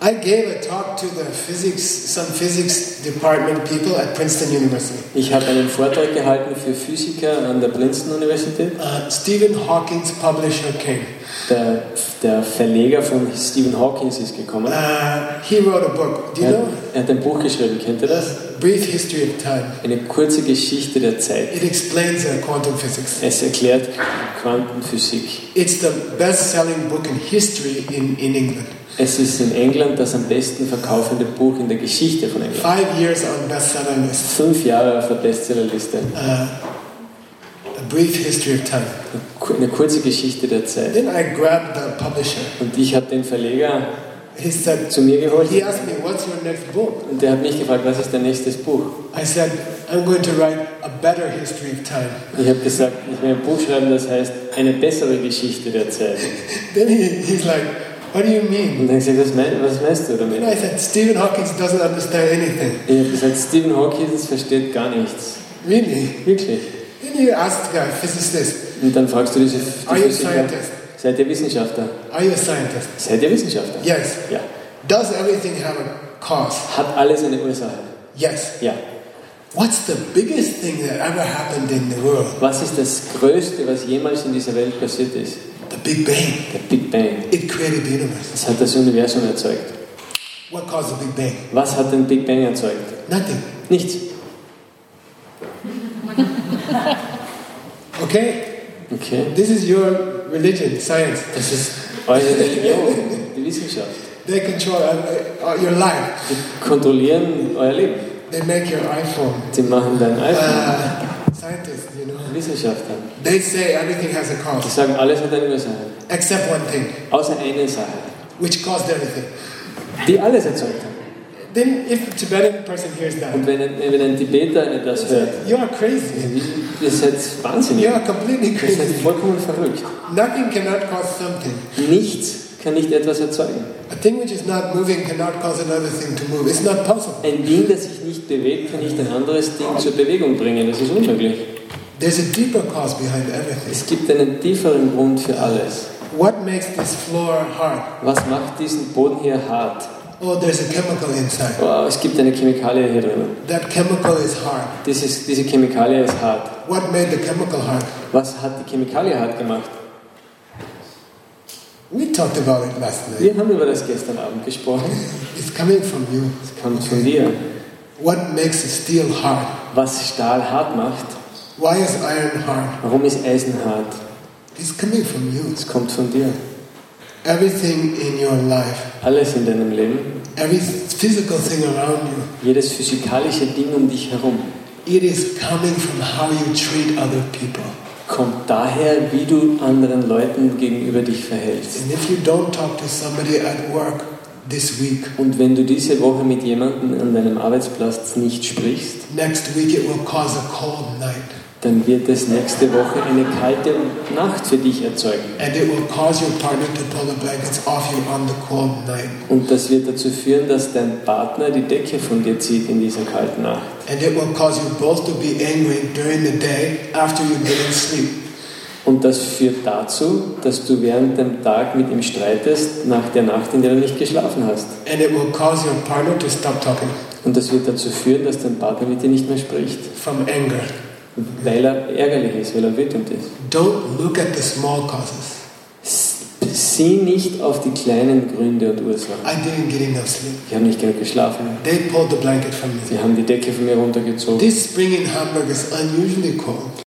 I gave a talk to some physics department people at Princeton University. Ich habe einen Vortrag gehalten für Physiker an der Princeton Universität. Stephen Hawking's publisher came. Der Verleger von Stephen Hawking ist gekommen. He wrote a book. Do you know? Er hat ein Buch geschrieben, kennt ihr das? Brief History of Time. Eine kurze Geschichte der Zeit. It explains quantum physics. Es erklärt Quantenphysik. It's the best-selling book in history in England. Es ist in England das am besten verkaufende Buch in der Geschichte von England. 5 years on bestseller list. 5 Jahre auf der Bestsellerliste. A brief history of time. Eine kurze Geschichte der Zeit. Then I grabbed the publisher. Und ich habe den Verleger He said, zu mir geholt. He asked me, "What's your next book?" Und der hat mich gefragt, was ist dein nächstes Buch? I said, "I'm going to write a better history of time." Ich habe gesagt, ich will ein Buch schreiben, das heißt eine bessere Geschichte der Zeit. Then he's like, "What do you mean?" Und dann habe ich gesagt, was meinst du damit? And I said, "Stephen Hawking doesn't understand anything." Ich habe gesagt, Stephen Hawking versteht gar nichts. Really? Wirklich. Then you ask a physicist, Und dann fragst du diese "Are you a Physiker, scientist?" seid ihr Wissenschaftler? Are you a scientist? Seid ihr Wissenschaftler? Yes. Ja. Does everything have a cause? Hat alles eine Ursache? Yes. Ja. What's the biggest thing that ever happened in the world? Was ist das Größte, was jemals in dieser Welt passiert ist? The Big Bang. Der Big Bang. It created the universe. Das hat das Universum erzeugt. What caused the Big Bang? Was hat den Big Bang erzeugt? Nothing. Nichts. Okay? Okay. This is your religion, science. Das ist eure Religion, die Wissenschaft. They control your life. Die kontrollieren euer Leben. They make your iPhone. Sie machen dein iPhone. Scientists, you know. Wissenschaftler. They say everything has a Die cause, sagen, alles hat eine Ursache. except one thing, Außer eine Sache, which caused everything. die alles erzeugt hat. Then, if a Tibetan person hears that, Und wenn ein Tibeter das hört, you are crazy. ihr seid wahnsinnig. You are completely Ihr seid crazy. vollkommen verrückt. Nothing cannot cause something. Nichts kann nicht etwas erzeugen. A thing which is not moving cannot cause another thing to move. It's not possible. Ein Ding, das sich nicht bewegt, kann nicht ein anderes Ding zur Bewegung bringen. Das ist unmöglich. There's a deeper cause behind everything. Es gibt einen tieferen Grund für alles. What makes this floor hard? Was macht diesen Boden hier hart? Oh, there's a chemical inside. Oh, es gibt eine Chemikalie hier drin. That chemical is hard. Diese Chemikalie ist hart. What made the chemical hard? Was hat die Chemikalie hart gemacht? We talked about it last night. Wir haben über das gestern Abend gesprochen. It's coming from you. Es kommt von dir. What makes steel hard? Was Stahl hart macht, Why is iron hard? warum ist Eisen hart? It's coming from you. Es kommt von dir. Everything in your life, Alles in deinem Leben, every physical thing around you, jedes physikalische Ding um dich herum, it is coming from how you treat other people. kommt daher, wie du anderen Leuten gegenüber dich verhältst. And if you don't talk to somebody at work this week, Und wenn du diese Woche mit jemandem an deinem Arbeitsplatz nicht sprichst, next week it will cause a cold night. dann wird es nächste Woche eine kalte Nacht für dich erzeugen. And it will cause your partner to pull the blankets off you on the cold night. Und das wird dazu führen, dass dein Partner die Decke von dir zieht in dieser kalten Nacht. And it will cause you both to be angry during the day after you didn't sleep. Und das führt dazu, dass du während dem Tag mit ihm streitest, nach der Nacht, in der du nicht geschlafen hast. And it will cause your partner to stop talking Und das wird dazu führen, dass dein Partner mit dir nicht mehr spricht, from anger. weil er ärgerlich ist, weil er wütend ist. Don't look at the small causes. Sieh nicht auf die kleinen Gründe und Ursachen. I didn't get enough sleep. Ich habe nicht genug geschlafen. They pulled the blanket from me. Sie haben die Decke von mir runtergezogen. This spring in Hamburg is unusually cold.